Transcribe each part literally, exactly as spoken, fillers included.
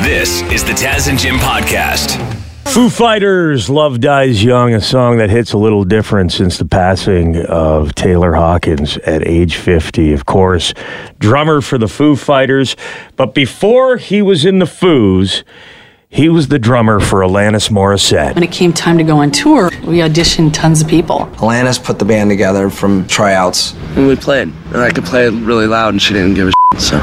This is the Taz and Jim podcast. Foo Fighters, Love Dies Young, a song that hits a little different since the passing of Taylor Hawkins at age fifty. Of course, drummer for the Foo Fighters. But before he was in the Foos, he was the drummer for Alanis Morissette. When it came time to go on tour, we auditioned tons of people. Alanis put the band together from tryouts. And we played, and I could play it really loud, and she didn't give a shit, so.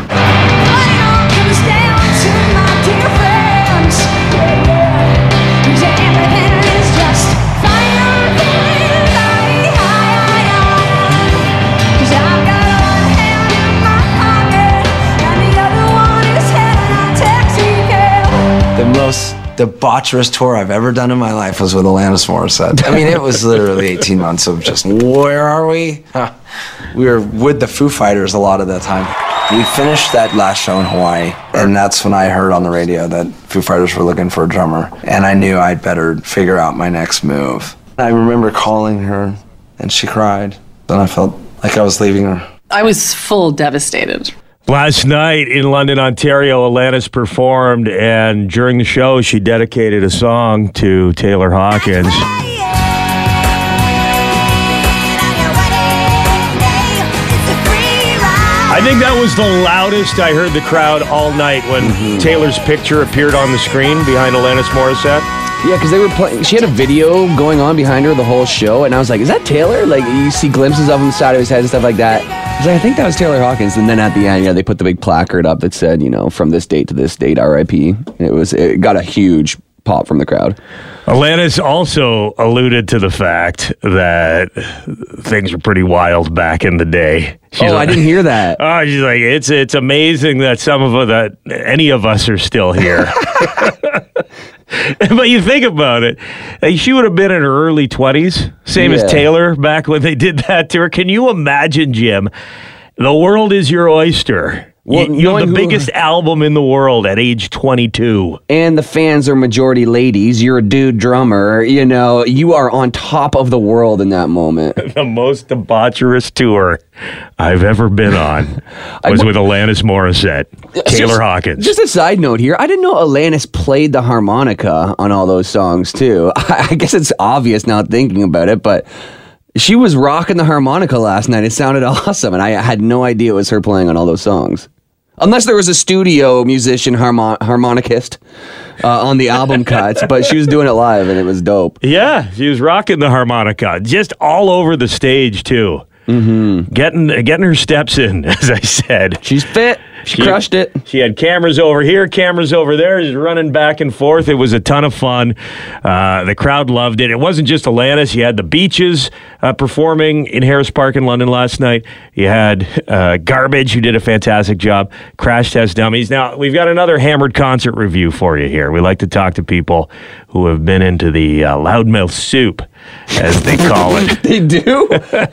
The most debaucherous tour I've ever done in my life was with Alanis Morissette. I mean, it was literally eighteen months of just, where are we? Huh. We were with the Foo Fighters a lot of that time. We finished that last show in Hawaii, and that's when I heard on the radio that Foo Fighters were looking for a drummer, and I knew I'd better figure out my next move. I remember calling her, and she cried. Then I felt like I was leaving her. I was full devastated. Last night in London, Ontario, Alanis performed, and during the show, she dedicated a song to Taylor Hawkins. I think that was the loudest I heard the crowd all night when mm-hmm. Taylor's picture appeared on the screen behind Alanis Morissette. Yeah, because they were playing. She had a video going on behind her the whole show, and I was like, "Is that Taylor?" Like you see glimpses of him on the side of his head and stuff like that. I was like, "I think that was Taylor Hawkins." And then at the end, yeah, they put the big placard up that said, you know, from this date to this date, R I P It was it got a huge pop from the crowd. Alanis also alluded to the fact that things were pretty wild back in the day. She's oh, like, I didn't hear that. Oh, she's like, it's it's amazing that some of us, that any of us are still here. But you think about it, like, she would have been in her early twenties, same yeah. as Taylor back when they did that tour. Can you imagine, Jim? The world is your oyster. Well, you, you have the who, biggest album in the world at age twenty-two. And the fans are majority ladies. You're a dude drummer. You know, you are on top of the world in that moment. The most debaucherous tour I've ever been on was I, with Alanis Morissette, Taylor just, Hawkins. Just a side note here. I didn't know Alanis played the harmonica on all those songs, too. I, I guess it's obvious now thinking about it, but she was rocking the harmonica last night. It sounded awesome, and I had no idea it was her playing on all those songs. Unless there was a studio musician harmon- harmonicist uh, on the album cuts, but she was doing it live, and it was dope. Yeah, she was rocking the harmonica, just all over the stage, too. Mm-hmm. Getting getting her steps in, as I said. She's fit. She, she crushed it. She had cameras over here, cameras over there, just running back and forth. It was a ton of fun. Uh, the crowd loved it. It wasn't just Alanis. You had the Beaches uh, performing in Harris Park in London last night. You had uh, Garbage, who did a fantastic job. Crash Test Dummies. Now, we've got another Hammered concert review for you here. We like to talk to people who have been into the uh, loudmouth soup, as they call it. They do?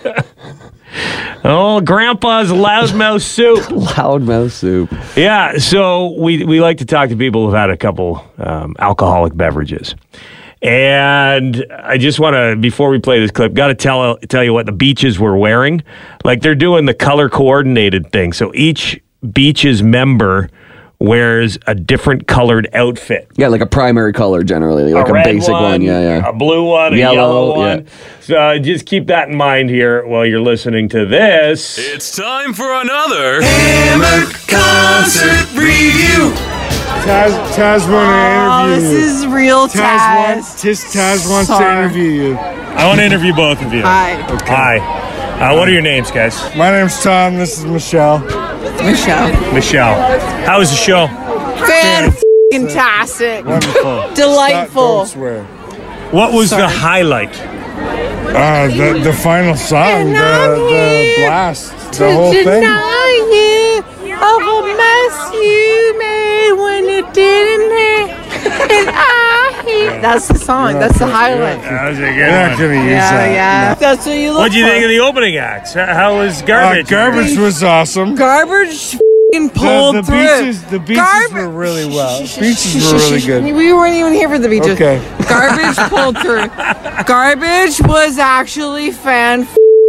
Oh, Grandpa's loudmouth soup. Loudmouth soup. Yeah, so we we like to talk to people who've had a couple um, alcoholic beverages. And I just want to, before we play this clip, got to tell tell you what the Beaches were wearing. Like, they're doing the color coordinated thing. So each Beaches member wears a different colored outfit. Yeah, like a primary color generally, like a, a basic one, one. Yeah, yeah. A blue one, a yellow, yellow one. Yeah. So uh, just keep that in mind here while you're listening to this. It's time for another Hammered Concert Review. Taz, Taz want to interview you. Oh, this is real Taz. Taz, wants, Taz, Taz wants to interview you. I want to interview both of you. Hi. Okay. Hi. Uh, what are your names, guys? My name's Tom. This is Michelle. Michelle. Michelle. How was the show? Fantastic. Wonderful. Delightful. Stop, don't swear. What was Sorry. the highlight? Uh, the, the final song, the, the blast, the to whole thing. Deny you of a mess you made when you didn't have, and I hate. That's the song. That's the highlight. That was a good You're one. not going to use Yeah, that. yeah. That's what you look What'd you for. think of the opening acts? How was Garbage? Uh, Garbage was awesome. Garbage f***ing pulled the, the through. Beaches, the beaches Garbage. were really well. Beaches were really good. We weren't even here for the Beaches. Okay. Garbage pulled through. Garbage was actually fan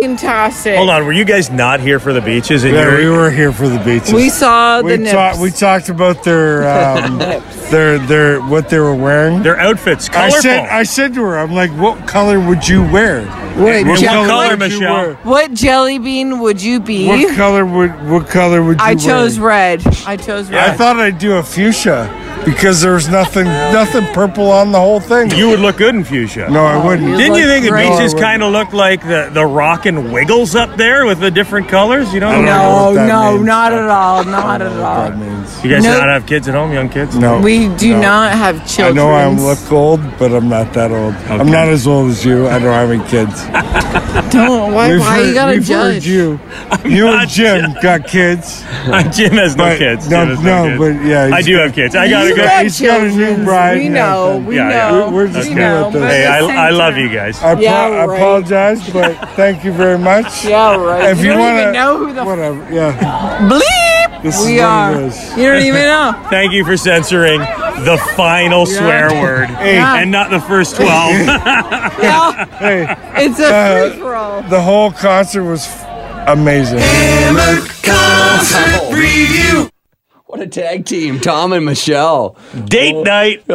fantastic. Hold on, were you guys not here for the beaches? And Yeah, you're- we were here for the beaches. We saw the we nips. ta- we talked about their um, their their what they were wearing. Their outfits, I colorful. said I said to her, I'm like, what color would you wear? What, What je- color, would you Michelle? wear? what jelly bean would you be? What color would what color would you I wear? chose red. I chose red. I thought I'd do a fuchsia because there was nothing nothing purple on the whole thing. You would look good in fuchsia. No, I wouldn't. you Didn't you look think the great. beaches No, I kind of looked like the, the rock and wiggles up there with the different colors? You know? I don't know No, what that no, means. not at all. Not I at don't know all. what that means. You guys Nope. do not have kids at home, young kids? No. We do no. not have I children. know I look old, but I'm not that old. I'm not as old as you. I don't have any kids. Don't. Why, We've why heard, you gotta we've heard judge? you. You and not Jim got kids. Jim has no But- kids. no, Jim has no, kids. but yeah, I he's do got- have kids. I got a You good. got he's got a new children. bride We and know. everything. We Yeah, yeah. know. We're- we're just we new know. at this. but Hey, at I, the same I love time- you guys. I, pro- Yeah, I right. apologize, but thank you very much. Yeah, right. If you you, don't wanna, even know who the whatever, yeah. bleep This is we what are. it is. You don't even know. Thank you for censoring the final swear word Yeah. and not the first twelve. Yeah, Hey, it's a Uh, free for all. the whole concert was f- amazing. Hammer Concert Review. What a tag team, Tom and Michelle. Date night.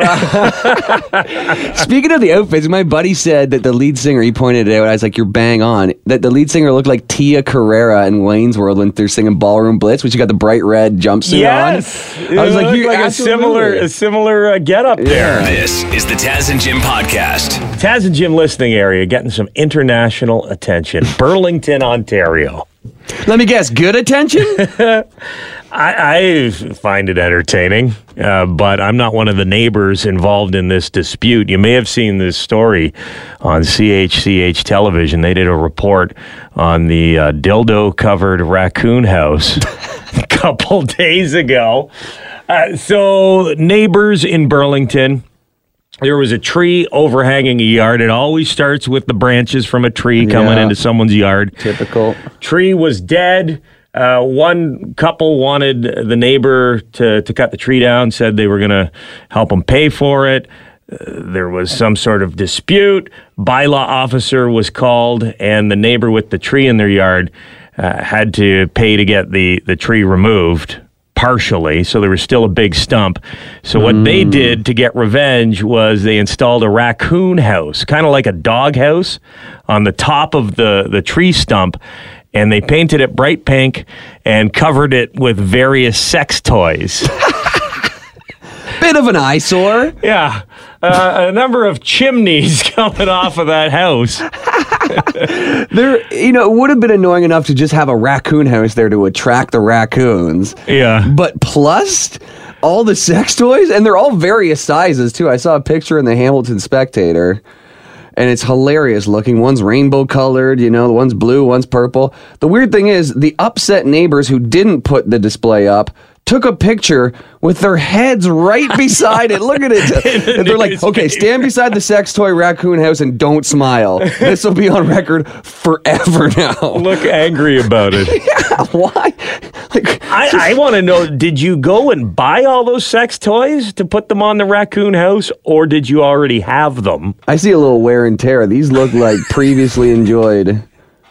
Speaking of the outfits, my buddy said that the lead singer, he pointed it out, I was like, you're bang on, that the lead singer looked like Tia Carrera in Wayne's World when they're singing Ballroom Blitz, when she got the bright red jumpsuit Yes. on. I was It like, looked you like a similar, a similar uh, get up there. This is the Taz and Jim podcast. Taz and Jim listening area getting some international attention. Burlington, Ontario. Let me guess, good attention? I, I find it entertaining, uh, but I'm not one of the neighbors involved in this dispute. You may have seen this story on C H C H television. They did a report on the uh, dildo-covered raccoon house a couple days ago. Uh, so neighbors in Burlington, there was a tree overhanging a yard. It always starts with the branches from a tree coming Yeah. into someone's yard. Typical. Tree was dead. Uh, one couple wanted the neighbor to, to cut the tree down, said they were going to help them pay for it. Uh, there was some sort of dispute. Bylaw officer was called, and the neighbor with the tree in their yard uh, had to pay to get the, the tree removed. Partially, so there was still a big stump. So what they did to get revenge was they installed a raccoon house, kind of like a dog house, on the top of the, the tree stump, and they painted it bright pink and covered it with various sex toys. Bit of an eyesore. Yeah, uh, a number of chimneys coming off of that house. There, you know, it would have been annoying enough to just have a raccoon house there to attract the raccoons. Yeah. But plus all the sex toys, and they're all various sizes too. I saw a picture in the Hamilton Spectator, and it's hilarious looking. One's rainbow colored, you know, one's blue, one's purple. The weird thing is, the upset neighbors who didn't put the display up took a picture with their heads right beside it. Look at it. And they're like, okay, stand beside the sex toy raccoon house and don't smile. This will be on record forever now. Look angry about it. Yeah, why? Like, I, I want to know, did you go and buy all those sex toys to put them on the raccoon house, or did you already have them? I see a little wear and tear. These look like previously enjoyed.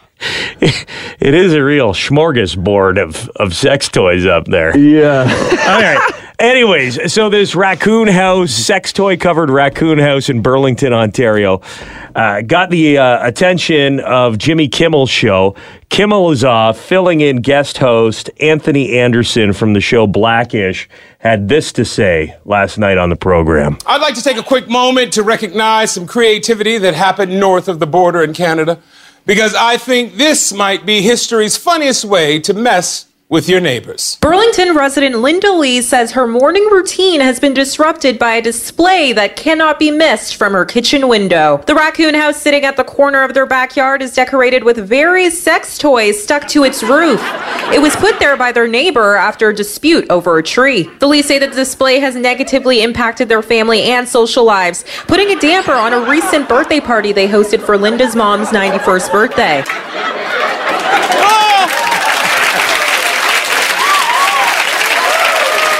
It is a real smorgasbord of, of sex toys up there. Yeah. All right. Anyways, so this raccoon house, sex toy covered raccoon house in Burlington, Ontario, uh, got the uh, attention of Jimmy Kimmel's show. Kimmel is uh, filling in guest host Anthony Anderson from the show Blackish had this to say last night on the program. I'd like to take a quick moment to recognize some creativity that happened north of the border in Canada, because I think this might be history's funniest way to mess with your neighbors. Burlington resident Linda Lee says her morning routine has been disrupted by a display that cannot be missed from her kitchen window. The raccoon house sitting at the corner of their backyard is decorated with various sex toys stuck to its roof. It was put there by their neighbor after a dispute over a tree. The Lees say that the display has negatively impacted their family and social lives, putting a damper on a recent birthday party they hosted for Linda's mom's ninety-first birthday.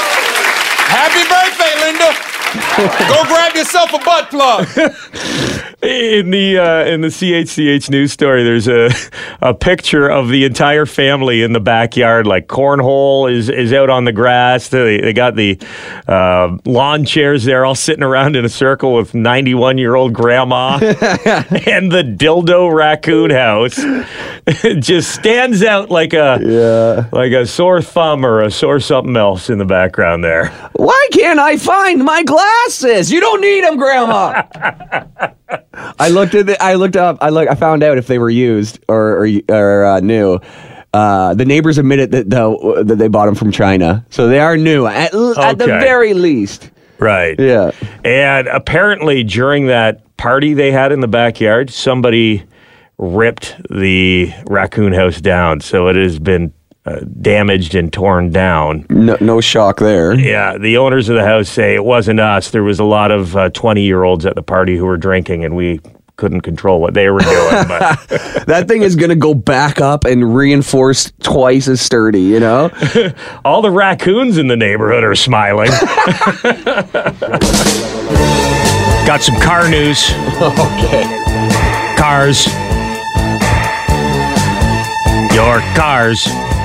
Happy birthday, Linda! Go grab yourself a butt plug. In the uh, in the C H C H news story, there's a a picture of the entire family in the backyard. Like cornhole is, is out on the grass. They, they got the uh, lawn chairs there, all sitting around in a circle with ninety-one year old grandma, and the dildo raccoon house just stands out like a yeah. like a sore thumb or a sore something else in the background there. Why can't I find my glasses? You don't need them, Grandma. I looked at the, I looked up. I look. I found out if they were used or or, or uh, new. Uh, the neighbors admitted that the, that they bought them from China, so they are new at, okay. at the very least. Right. Yeah. And apparently, during that party they had in the backyard, somebody ripped the raccoon house down, so it has been uh, damaged and torn down. No, no shock there. Yeah, the owners of the house say it wasn't us. There was a lot of uh, twenty-year-olds at the party who were drinking, and we couldn't control what they were doing. But that thing is going to go back up and reinforce twice as sturdy, you know? All the raccoons in the neighborhood are smiling. Got some car news. Okay. Cars. Your cars.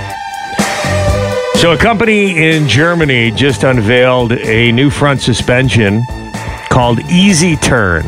So a company in Germany just unveiled a new front suspension called Easy Turn.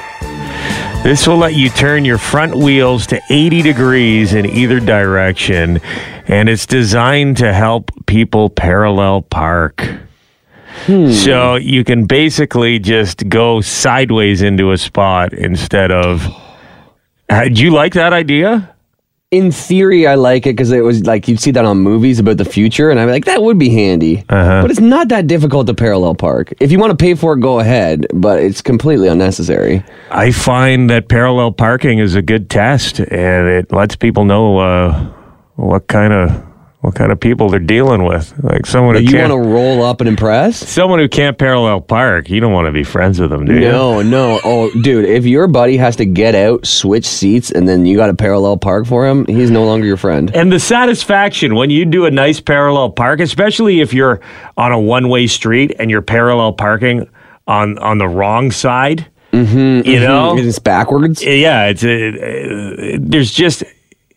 This will let you turn your front wheels to eighty degrees in either direction, and it's designed to help people parallel park. Hmm. So you can basically just go sideways into a spot instead of... Uh, do you like that idea? In theory, I like it because it was like you'd see that on movies about the future, and I'm like, that would be handy. Uh-huh. But it's not that difficult to parallel park. If you want to pay for it, go ahead, but it's completely unnecessary. I find that parallel parking is a good test, and it lets people know uh, what kind of what kind of people they're dealing with. Like someone who you can't, want to roll up and impress? Someone who can't parallel park, you don't want to be friends with them, do you? No, no. Oh, dude, if your buddy has to get out, switch seats, and then you got to parallel park for him, he's no longer your friend. And the satisfaction when you do a nice parallel park, especially if you're on a one-way street and you're parallel parking on, on the wrong side, mm-hmm, you know? Mm-hmm. It's backwards? Yeah, it's a, uh, there's just...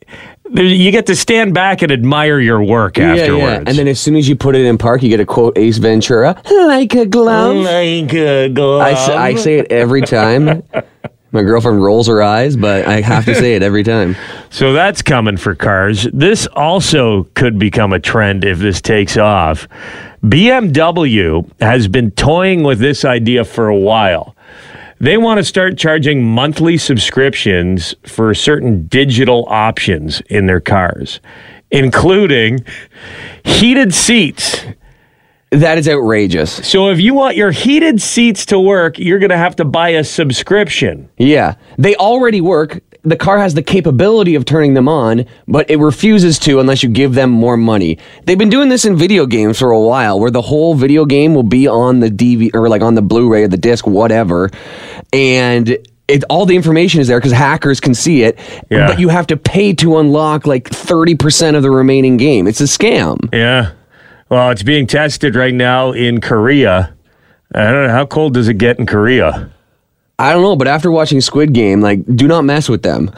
You get to stand back and admire your work yeah, afterwards. Yeah. And then as soon as you put it in park, you get to quote Ace Ventura, like a glove. Like a glove. I say, I say it every time. My girlfriend rolls her eyes, but I have to say it every time. So that's coming for cars. This also could become a trend if this takes off. B M W has been toying with this idea for a while. They want to start charging monthly subscriptions for certain digital options in their cars, including heated seats. That is outrageous. So if you want your heated seats to work, you're going to have to buy a subscription. Yeah. They already work. The car has the capability of turning them on, but it refuses to unless you give them more money. They've been doing this in video games for a while, where the whole video game will be on the D V D or like on the Blu-ray or the disc, whatever, and it, all the information is there because hackers can see it. Yeah. But you have to pay to unlock like thirty percent of the remaining game. It's a scam. Yeah. Well, it's being tested right now in Korea. I don't know, how cold does it get in Korea? I don't know, but after watching Squid Game, like, do not mess with them.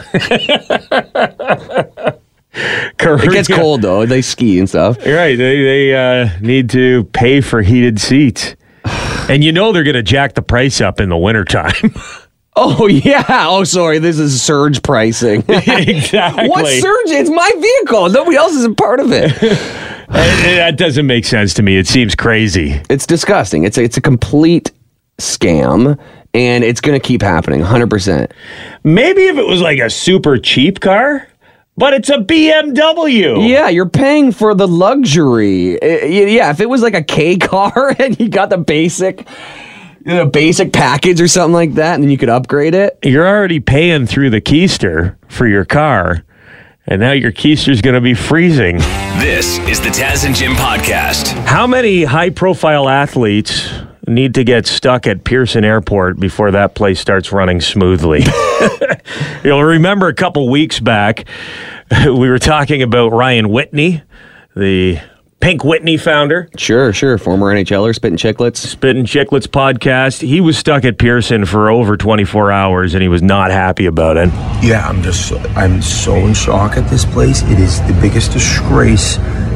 Korea. It gets cold, though. They ski and stuff. You're right. They, they uh, need to pay for heated seats. And you know they're going to jack the price up in the wintertime. Oh, yeah. Oh, sorry. This is surge pricing. Exactly. What surge? It's my vehicle. Nobody else is a part of it. That doesn't make sense to me. It seems crazy. It's disgusting. It's a, it's a complete scam. And it's going to keep happening, one hundred percent. Maybe if it was like a super cheap car, but it's a B M W. Yeah, you're paying for the luxury. Uh, yeah, if it was like a K car and you got the basic, you know, basic package or something like that, and then you could upgrade it. You're already paying through the keister for your car, and now your keister's going to be freezing. This is the Taz and Jim podcast. How many high-profile athletes need to get stuck at Pearson Airport before that place starts running smoothly? You'll remember a couple weeks back, we were talking about Ryan Whitney, the Pink Whitney founder. Sure, sure. Former NHLer, Spittin' Chicklets. Spittin' Chicklets podcast. He was stuck at Pearson for over twenty-four hours, and he was not happy about it. Yeah, I'm just, I'm so in shock at this place. It is the biggest disgrace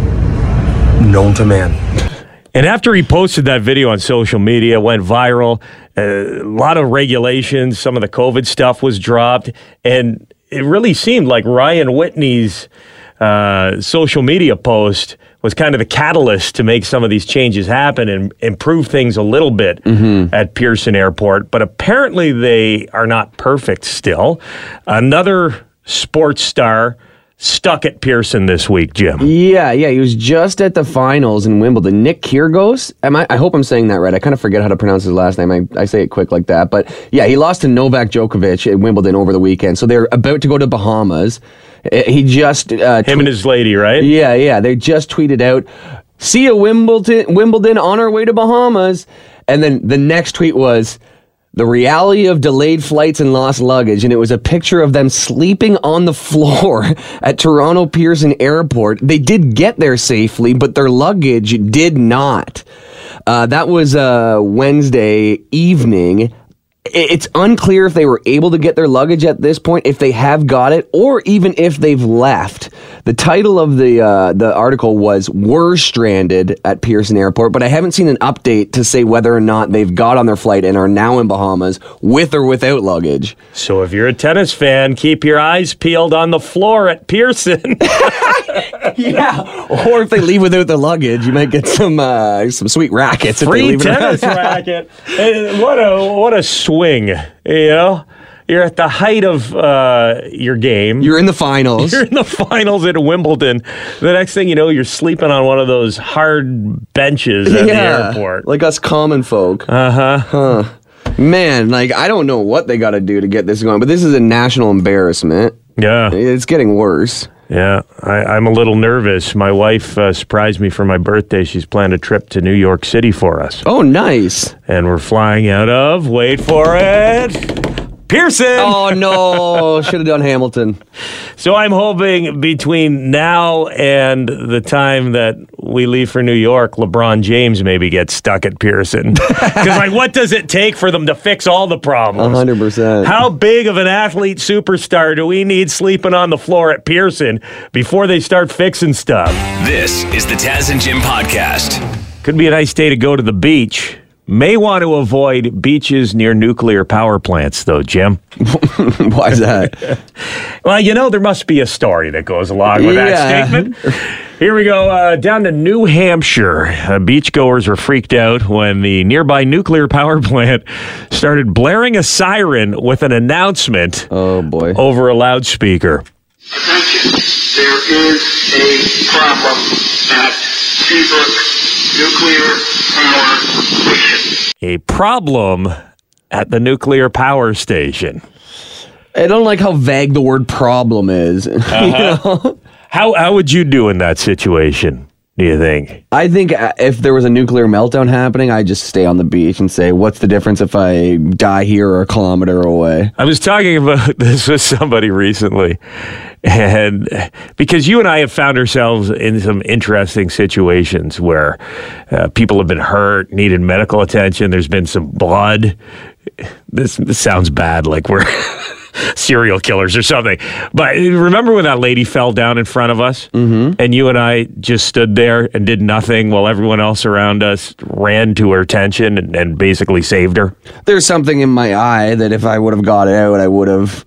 known to man. And after he posted that video on social media, it went viral. Uh, a lot of regulations, some of the COVID stuff was dropped, and it really seemed like Ryan Whitney's uh, social media post was kind of the catalyst to make some of these changes happen and improve things a little bit mm-hmm. at Pearson Airport. But apparently they are not perfect still. Another sports star stuck at Pearson this week, Jim. Yeah, yeah, he was just at the finals in Wimbledon. Nick Kyrgios, am I, I hope I'm saying that right. I kind of forget how to pronounce his last name. I, I say it quick like that. But yeah, he lost to Novak Djokovic at Wimbledon over the weekend. So they're about to go to Bahamas. He just... Uh, Him tw- and his lady, right? Yeah, yeah. They just tweeted out, see you Wimbledon, Wimbledon on our way to Bahamas. And then the next tweet was... the reality of delayed flights and lost luggage, and it was a picture of them sleeping on the floor at Toronto Pearson Airport. They did get there safely, but their luggage did not. Uh, that was uh, Wednesday evening. It's unclear if they were able to get their luggage at this point, if they have got it, or even if they've left. The title of the uh, the article was "Were Stranded at Pearson Airport," but I haven't seen an update to say whether or not they've got on their flight and are now in Bahamas with or without luggage. So if you're a tennis fan, keep your eyes peeled on the floor at Pearson. Yeah, or if they leave without the luggage, you might get some uh, some sweet rackets. Free if they leave tennis it racket. And what a what a swing, you know. You're at the height of uh, your game. You're in the finals. You're in the finals at Wimbledon. The next thing you know, you're sleeping on one of those hard benches at yeah, the airport, like us common folk. Uh huh. Huh. Man, like I don't know what they got to do to get this going, but this is a national embarrassment. Yeah, it's getting worse. Yeah, I, I'm a little nervous. My wife uh, surprised me for my birthday. She's planned a trip to New York City for us. Oh, nice. And we're flying out of, wait for it, Pearson. Oh, no. Should have done Hamilton. So I'm hoping between now and the time that we leave for New York, LeBron James maybe gets stuck at Pearson. Because, like, what does it take for them to fix all the problems? one hundred percent. How big of an athlete superstar do we need sleeping on the floor at Pearson before they start fixing stuff? This is the Taz and Jim podcast. Could be a nice day to go to the beach. May want to avoid beaches near nuclear power plants, though, Jim. Why is that? Well, you know, there must be a story that goes along with yeah. that statement. Here we go. Uh, down to New Hampshire. Uh, beachgoers were freaked out when the nearby nuclear power plant started blaring a siren with an announcement oh, boy. over a loudspeaker. Attention, there is a problem at Seabrook Nuclear Power Station. A problem at the nuclear power station. I don't like how vague the word problem is. Uh-huh. You know? How how would you do in that situation, do you think? I think if there was a nuclear meltdown happening, I'd just stay on the beach and say, what's the difference if I die here or a kilometer away? I was talking about this with somebody recently, and because you and I have found ourselves in some interesting situations where uh, people have been hurt, needed medical attention, there's been some blood. This, this sounds bad, like we're serial killers or something. But remember when that lady fell down in front of us? Mm-hmm. And you and I just stood there and did nothing while everyone else around us ran to her attention and, and basically saved her? There's something in my eye that if I would have got it out, I would have...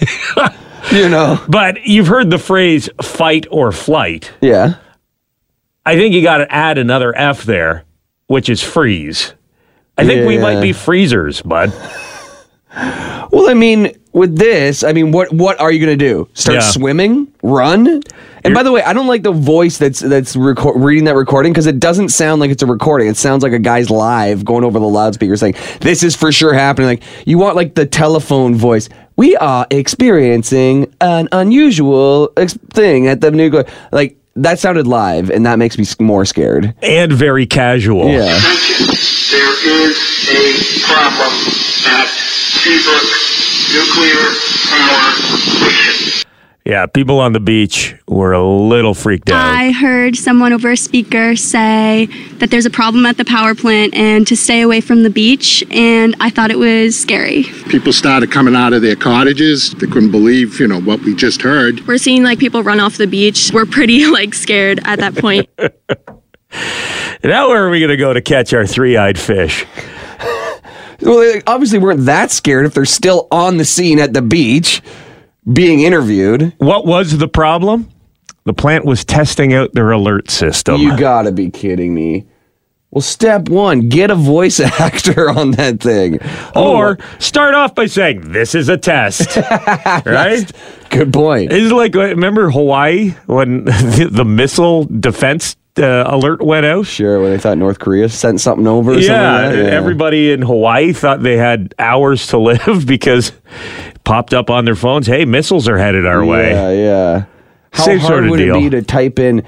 You know. But you've heard the phrase fight or flight. Yeah. I think you got to add another F there, which is freeze. I think yeah. we might be freezers, bud. Well, I mean, with this, I mean, what what are you going to do? Start Yeah. swimming? Run? And You're- by the way, I don't like the voice that's that's reco- reading that recording because it doesn't sound like it's a recording. It sounds like a guy's live going over the loudspeaker saying, this is for sure happening. Like, you want like the telephone voice. We are experiencing an unusual ex- thing at the nuclear... Like, that sounded live, and that makes me s- more scared. And very casual. Yeah. Attention, there is a problem at Seabrook Nuclear Power Station. Yeah, people on the beach were a little freaked out. I heard someone over a speaker say that there's a problem at the power plant and to stay away from the beach, and I thought it was scary. People started coming out of their cottages. They couldn't believe, you know, what we just heard. We're seeing like people run off the beach. We're pretty like scared at that point. Now where are we going to go to catch our three-eyed fish? Well, they obviously weren't that scared if they're still on the scene at the beach being interviewed. What was the problem? The plant was testing out their alert system. You gotta be kidding me. Well, step one, get a voice actor on that thing. Or oh. start off by saying, this is a test. Right? Good point. It's like, remember Hawaii when the, the missile defense uh, alert went out? Sure, when they thought North Korea sent something over or yeah, something like that. Yeah, everybody in Hawaii thought they had hours to live because it popped up on their phones, hey, missiles are headed our yeah, way. Yeah, yeah. How Same hard sort of would deal. it be to type in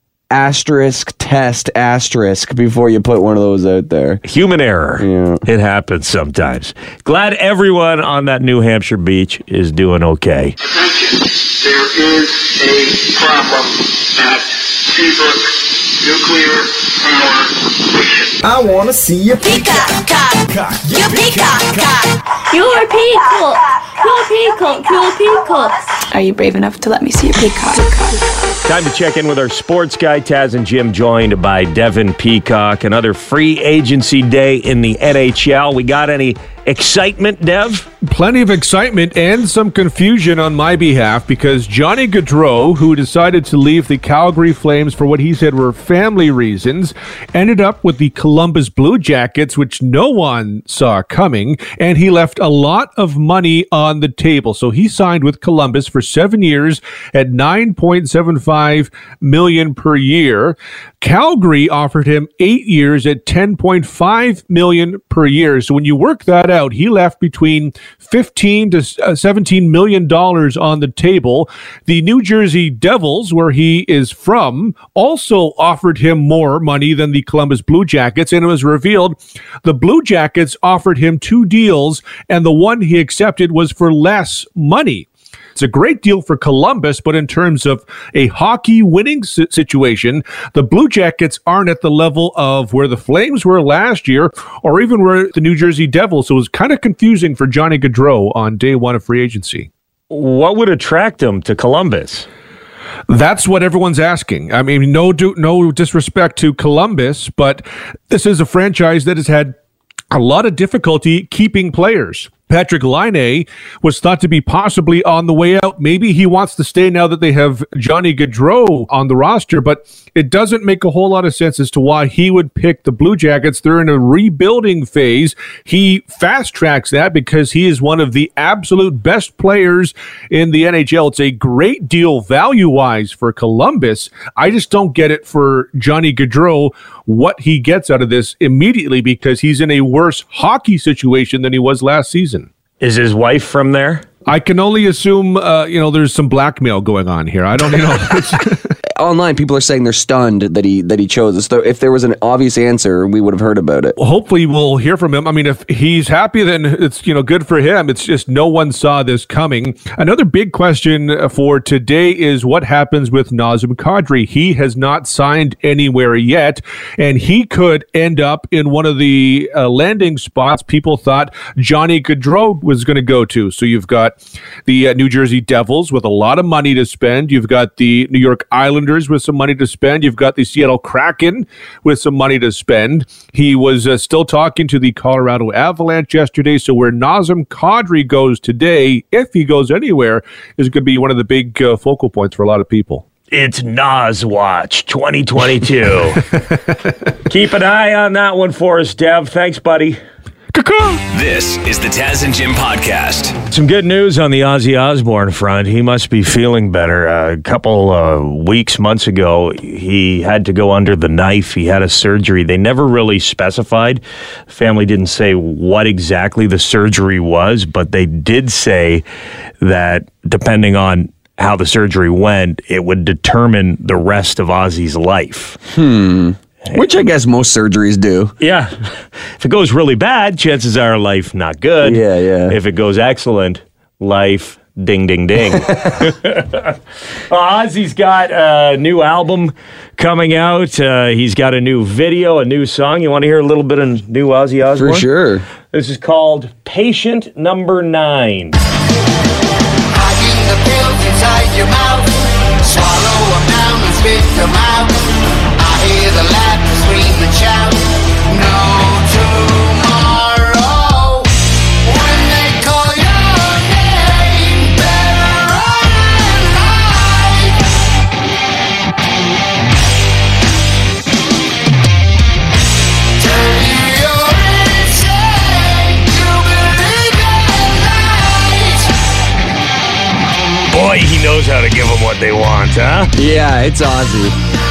asterisk test asterisk before you put one of those out there? Human error. Yeah. It happens sometimes. Glad everyone on that New Hampshire beach is doing okay. Attention, there is a problem at Seabrook Nuclear Power Station. I want to see you peacock. Peacock. You peacock. You're peacock. You're peacock. You're peacock. Are you brave enough to let me see your peacock? Time to check in with our sports guy, Taz and Jim, joined by Devin Peacock. Another free agency day in the N H L. We got any excitement, Dev? Plenty of excitement and some confusion on my behalf because Johnny Gaudreau, who decided to leave the Calgary Flames for what he said were family reasons, ended up with the Columbus Blue Jackets, which no one saw coming, and he left a lot of money on the table. So he signed with Columbus for seven years at nine point seven five million dollars per year. Calgary offered him eight years at ten point five million dollars per year. So when you work that out, he left between fifteen to seventeen million dollars on the table. The New Jersey Devils, where he is from, also offered him more money than the Columbus Blue Jackets, and it was revealed the Blue Jackets offered him two deals, and the one he accepted was for less money. It's a great deal for Columbus, but in terms of a hockey winning situation, the Blue Jackets aren't at the level of where the Flames were last year or even where the New Jersey Devils. So it was kind of confusing for Johnny Gaudreau on day one of free agency. What would attract him to Columbus? That's what everyone's asking. I mean, no, do, no disrespect to Columbus, but this is a franchise that has had a lot of difficulty keeping players. Patrick Laine was thought to be possibly on the way out. Maybe he wants to stay now that they have Johnny Gaudreau on the roster, but it doesn't make a whole lot of sense as to why he would pick the Blue Jackets. They're in a rebuilding phase. He fast tracks that because he is one of the absolute best players in the N H L. It's a great deal value-wise for Columbus. I just don't get it for Johnny Gaudreau, what he gets out of this immediately, because he's in a worse hockey situation than he was last season. Is his wife from there? I can only assume, uh, you know, there's some blackmail going on here. I don't you know. Online, people are saying they're stunned that he that he chose this. So if there was an obvious answer, we would have heard about it. Well, hopefully we'll hear from him. I mean, if he's happy, then it's, you know, good for him. It's just no one saw this coming. Another big question for today is what happens with Nazem Kadri. He has not signed anywhere yet, and he could end up in one of the uh, landing spots people thought Johnny Gaudreau was going to go to. So you've got the uh, New Jersey Devils with a lot of money to spend. You've got the New York Islanders with some money to spend. You've got the Seattle Kraken with some money to spend. He was uh, still talking to the Colorado Avalanche yesterday. So where Nazem Kadri goes today, if he goes anywhere, is going to be one of the big uh, focal points for a lot of people. It's Nas Watch twenty twenty-two. Keep an eye on that one for us, Dev. Thanks, buddy. This is the Taz and Jim podcast. Some good news on the Ozzy Osbourne front. He must be feeling better. Uh, a couple uh, weeks, months ago, he had to go under the knife. He had a surgery. They never really specified. The family didn't say what exactly the surgery was, but they did say that depending on how the surgery went, it would determine the rest of Ozzy's life. Hmm. Which I guess most surgeries do. Yeah. If it goes really bad, chances are life not good. Yeah, yeah. If it goes excellent, life Ding, ding, ding. uh, Ozzy's got a new album coming out. Uh, he's got a new video, a new song. You want to hear a little bit of new Ozzy Osbourne? For sure. This is called Patient Number Nine. Hiding the pills inside your mouth. Swallow them down and spit them out. I hear the laughter, scream and shout. No tomorrow. When they call your name, better run and hide. Tell you you're insane. You believe in lies. Boy, he knows how to give them what they want, huh? Yeah, it's Ozzy.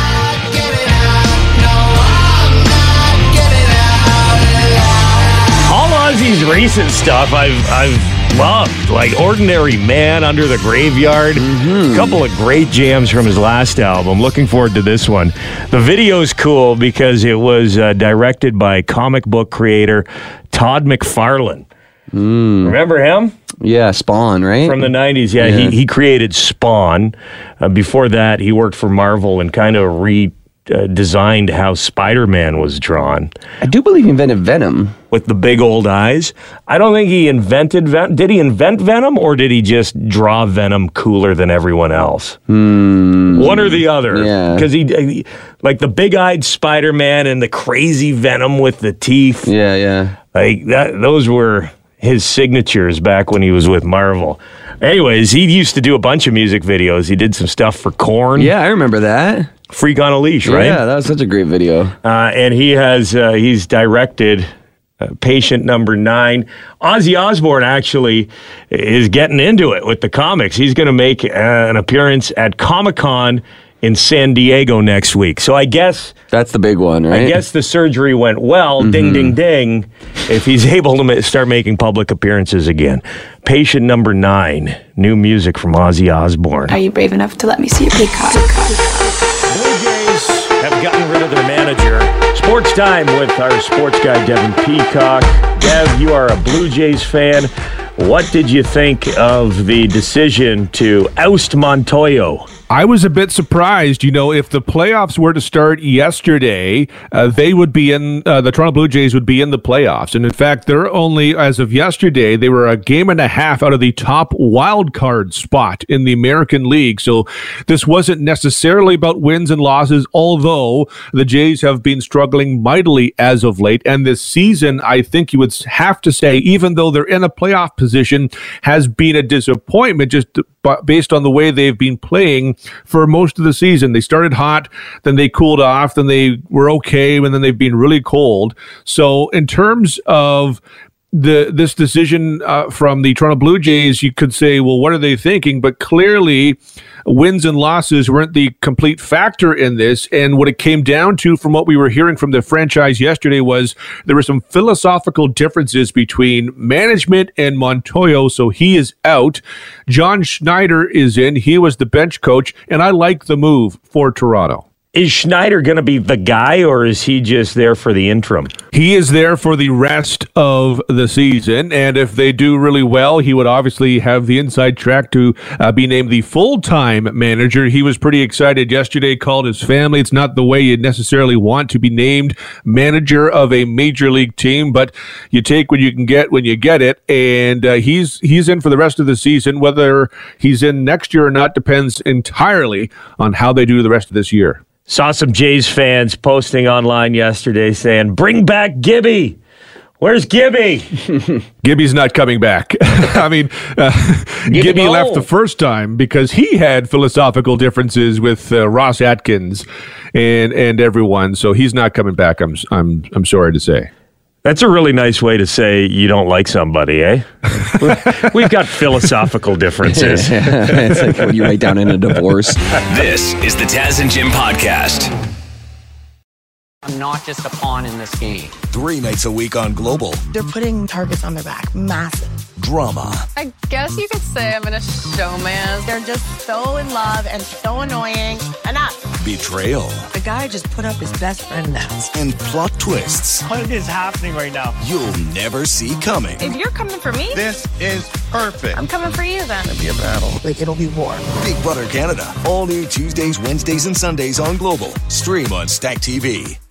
All Ozzy's recent stuff I've I've loved, like Ordinary Man, Under the Graveyard. A couple of great jams from his last album. Looking forward to this one. The video's cool because it was uh, directed by comic book creator Todd McFarlane. Remember him? Yeah, Spawn, right? From the nineties, yeah. Yeah. He, he created Spawn. Uh, before that, he worked for Marvel and kind of re... Uh, designed how Spider-Man was drawn. I do believe he invented Venom. With the big old eyes. I don't think he invented Venom. Did he invent Venom, or did he just draw Venom cooler than everyone else? Hmm. One or the other. Yeah. Because he, he, like the big-eyed Spider-Man and the crazy Venom with the teeth. Yeah, yeah. Like that. Those were his signatures back when he was with Marvel. Anyways, he used to do a bunch of music videos. He did some stuff for Korn. Yeah, I remember that. Freak on a Leash, right? Yeah, that was such a great video. Uh, and he has uh, he's directed uh, Patient Number Nine. Ozzy Osbourne actually is getting into it with the comics. He's going to make uh, an appearance at Comic-Con in San Diego next week. So I guess that's the big one, right? I guess the surgery went well. Mm-hmm. Ding, ding, ding. If he's able to ma- start making public appearances again. Patient Number Nine. New music from Ozzy Osbourne. Are you brave enough to let me see your peacock? Blue Jays have gotten rid of their manager. Sports Time with our sports guy, Devin Peacock. Dev, you are a Blue Jays fan. What did you think of the decision to oust Montoyo? I was a bit surprised. You know, if the playoffs were to start yesterday, uh, they would be in, uh, the Toronto Blue Jays would be in the playoffs. And in fact, they're only, as of yesterday, they were a game and a half out of the top wild card spot in the American League. So this wasn't necessarily about wins and losses, although the Jays have been struggling mightily as of late. And this season, I think you would have to say, even though they're in a playoff position, has been a disappointment just based on the way they've been playing for most of the season. They started hot, then they cooled off, then they were okay, and then they've been really cold. So in terms of the this decision uh, from the Toronto Blue Jays, you could say, well, what are they thinking? But clearly, wins and losses weren't the complete factor in this. And what it came down to, from what we were hearing from the franchise yesterday, was there were some philosophical differences between management and Montoyo, so he is out. John Schneider is in. He was the bench coach, and I like the move for Toronto. Is Schneider going to be the guy, or is he just there for the interim? He is there for the rest of the season, and if they do really well, he would obviously have the inside track to uh, be named the full-time manager. He was pretty excited yesterday, called his family. It's not the way you necessarily want to be named manager of a major league team, but you take what you can get when you get it, and uh, he's he's in for the rest of the season. Whether he's in next year or not depends entirely on how they do the rest of this year. Saw some Jays fans posting online yesterday saying, bring back Gibby. Where's Gibby? Gibby's not coming back. I mean, uh, Gibby left the first time because he had philosophical differences with uh, Ross Atkins and and everyone. So he's not coming back. I'm I'm I'm sorry to say. That's a really nice way to say you don't like somebody, eh? We've got philosophical differences. It's like when you write down in a divorce. This is the Taz and Jim podcast. I'm not just a pawn in this game. Three nights a week on Global. They're putting targets on their back, massive. drama, I guess you could say I'm in a showman. They're just so in love and so annoying. Enough. betrayal, The guy just put up his best friend now. and plot twists What is happening right now? you'll never see coming. If you're coming for me, This is perfect. I'm coming for you then. It'll be a battle. Like, it'll be war. Big Brother Canada, all new Tuesdays, Wednesdays, and Sundays on Global. Stream on Stack T V.